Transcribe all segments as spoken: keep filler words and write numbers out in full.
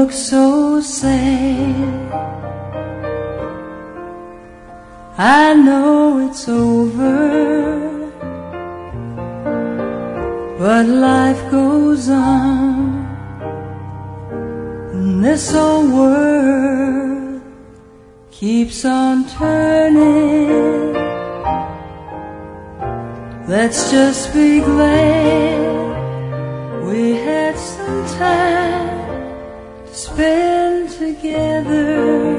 look so sad. I know it's over, but life goes on, and this old world keeps on turning. Let's just be glad we had some time to spend together.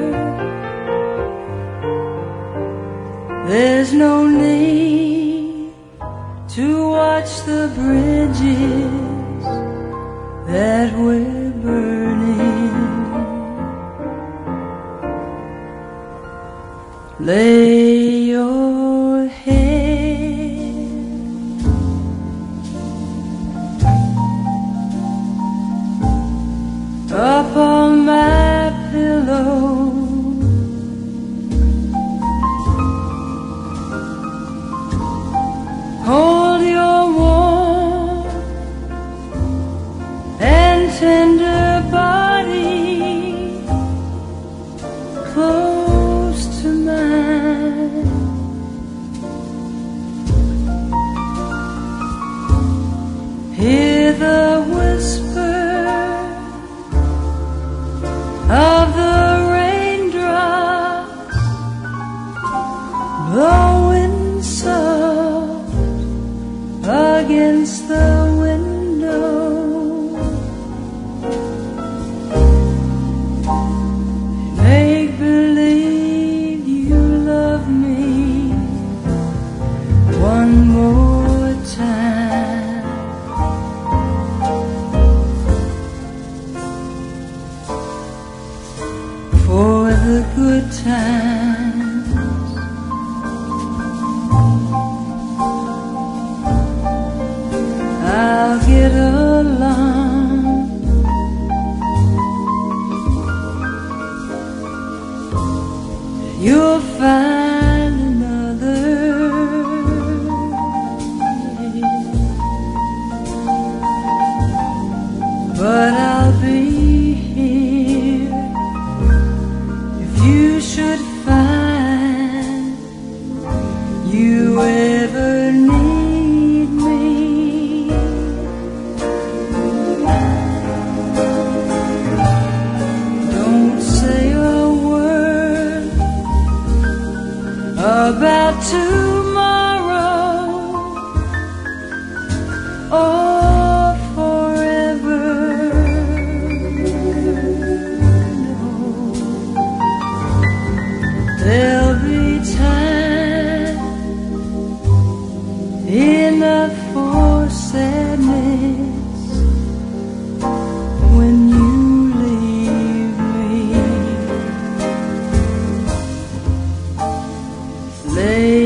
There's no need to watch the bridges that we're burning. Lay your head up on my pillow. Hold your warm and tender body close to mine. Hear the whisper of the raindrops blowing soft against the window. Make believe you love me one more time. For the good times, I'll get along. You'll find another, but I'll be here if you should find you ever need me. Don't say a word about tomorrow or forever. No, there'll be time enough for sadness when you leave me. Lay